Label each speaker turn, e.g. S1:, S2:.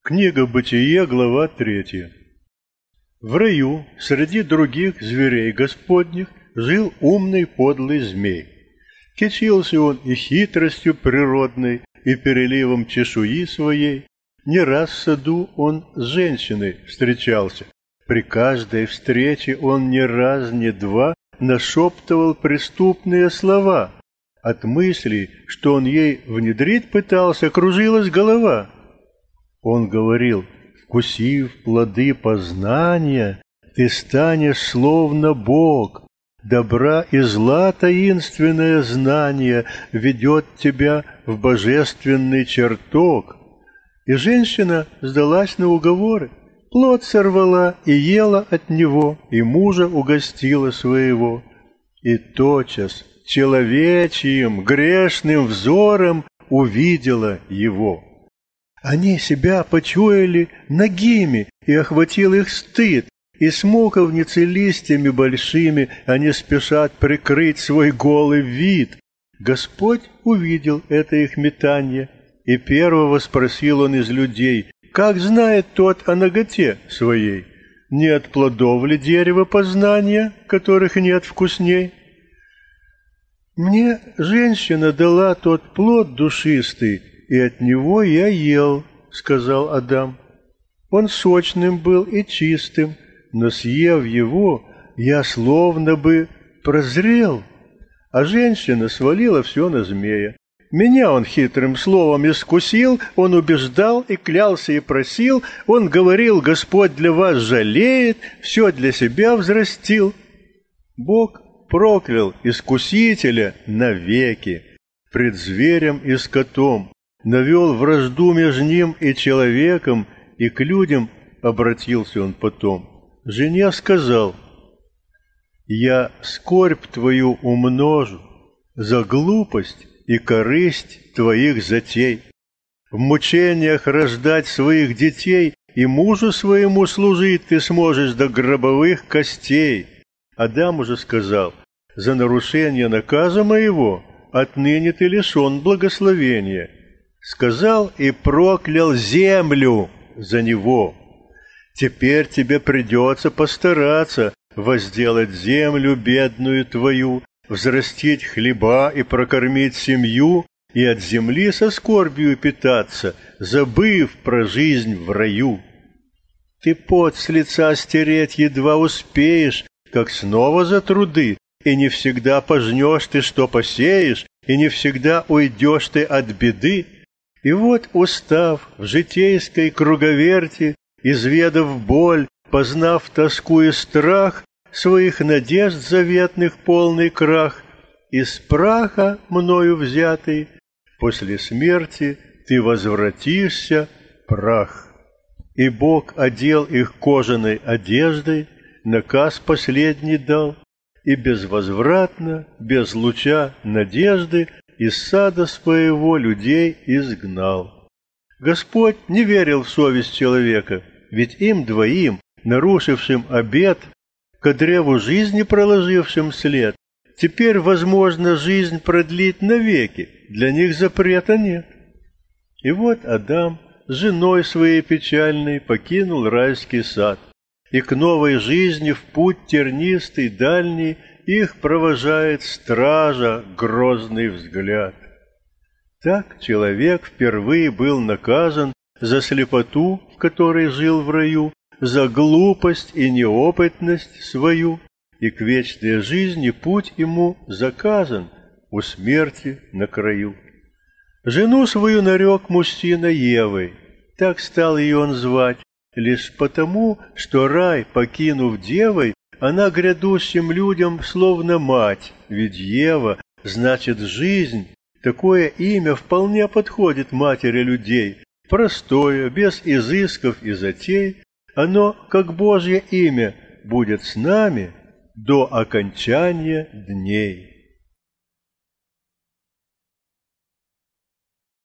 S1: Книга Бытие, глава 3. В раю среди других зверей Господних жил умный подлый змей. Кичился он и хитростью природной, и переливом чешуи своей. Не раз в саду он с женщиной встречался. При каждой встрече он ни раз, ни два нашептывал преступные слова. От мыслей, что он ей внедрить пытался, кружилась голова. Он говорил: «Вкусив плоды познания, ты станешь словно Бог. Добра и зла таинственное знание ведет тебя в божественный чертог». И женщина сдалась на уговоры, плод сорвала и ела от него, и мужа угостила своего. И тотчас человечьим грешным взором увидела его. Они себя почуяли нагими, и охватил их стыд, и смоковницы листьями большими они спешат прикрыть свой голый вид. Господь увидел это их метанье, и первого спросил он из людей: как знает тот о наготе своей? Не от плодов ли дерева познания, которых нет вкусней? Мне женщина дала тот плод душистый, и от него я ел, — сказал Адам. Он сочным был и чистым, но, съев его, я словно бы прозрел. А женщина свалила все на змея. Меня он хитрым словом искусил, он убеждал и клялся и просил, он говорил: Господь для вас жалеет, все для себя взрастил. Бог проклял искусителя навеки, пред зверем и скотом, навел вражду между ним и человеком, и к людям обратился он потом. Жене сказал: «Я скорбь твою умножу за глупость и корысть твоих затей. В мучениях рождать своих детей и мужу своему служить ты сможешь до гробовых костей». Адам уже сказал: «За нарушение наказа моего отныне ты лишен благословения». Сказал и проклял землю за него. Теперь тебе придется постараться возделать землю бедную твою, взрастить хлеба и прокормить семью, и от земли со скорбью питаться, забыв про жизнь в раю. Ты пот с лица стереть едва успеешь, как снова за труды, и не всегда пожнешь ты, что посеешь, и не всегда уйдешь ты от беды. И вот, устав в житейской круговерти, изведав боль, познав тоску и страх, своих надежд заветных полный крах, из праха мною взятый, после смерти ты возвратишься, прах. И Бог одел их кожаной одеждой, наказ последний дал, и безвозвратно, без луча надежды, из сада своего людей изгнал. Господь не верил в совесть человека, ведь им двоим, нарушившим обет, ко древу жизни проложившим след, теперь возможно жизнь продлить навеки, для них запрета нет. И вот Адам с женой своей печальной покинул райский сад, и к новой жизни в путь тернистый дальний их провожает стража грозный взгляд. Так человек впервые был наказан за слепоту, в которой жил в раю, за глупость и неопытность свою, и к вечной жизни путь ему заказан у смерти на краю. Жену свою нарек мужчина Евой, так стал ее он звать, лишь потому, что рай, покинув девой, она грядущим людям словно мать, ведь Ева значит жизнь. Такое имя вполне подходит матери людей, простое, без изысков и затей. Оно, как Божье имя, будет с нами до окончания дней.